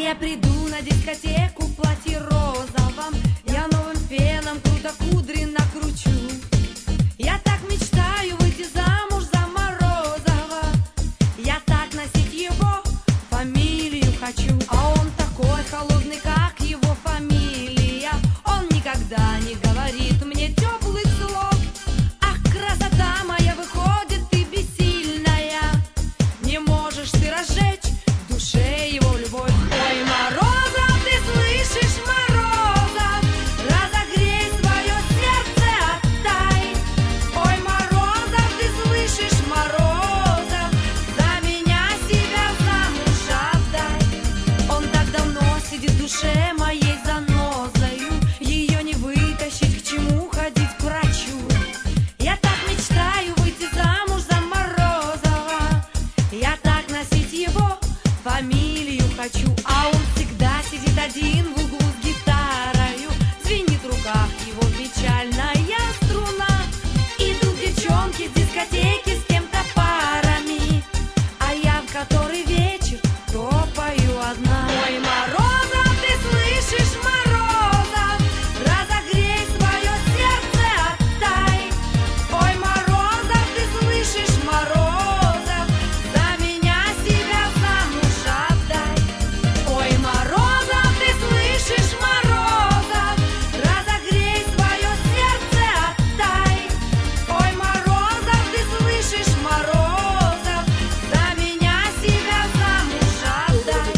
я приду на дискотеку в платье розовом, я новым феном круто кудри накручу. Я так мечтаю выйти замуж за Морозова, я так носить его фамилию хочу. А он такой холодный, как его фамилия, он никогда не говорит мне теплых слов. Ах, красота моя, выходит, ты бессильная, не можешь ты разжечь в душе его любовь. Ой, Морозов, ты слышишь, Морозов, разогрей свое сердце, отдай. Ой, Морозов, ты слышишь, Морозов, за меня себя замуж отдай. Он так давно сидит в душе моей занозою, ее не вытащить, к чему ходить к врачу. Я так мечтаю выйти замуж за Морозова, я так носить его фамилию хочу. А он всегда сидит один в углу с гитарою, звенит в руках его печальная струна. Идут девчонки с дискотеки с кем-то парами, а я в который вечер топаю одна. Ой, Морозов, ты слышишь, Морозов, разогрей свое сердце, отдай. Ой, Морозов, ты слышишь, Морозов, за меня себя замуж отдай. Ой, Морозов, ты слышишь, Морозов, разогрей свое сердце, отдай. Ой, Морозов, ты слышишь, Морозов, за меня себя замуж отдай.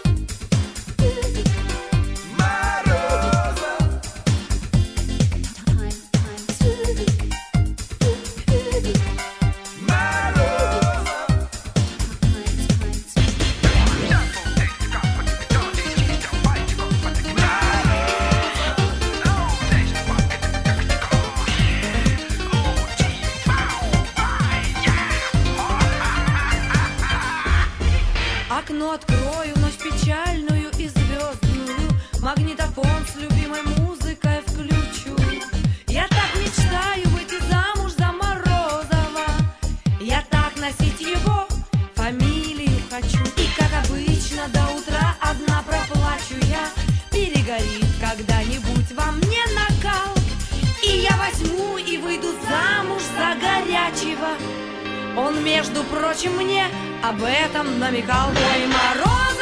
Окно открою, ночь печальную и звездную, магнитофон с любимой музыкой включу. Я так мечтаю выйти замуж за Морозова, я так носить его фамилию хочу. И как обычно до утра одна проплачу я, перегорит когда-нибудь во мне накал, и я возьму и выйду замуж за горячего. Он, между прочим, мне об этом намекал. Ой, Мороз,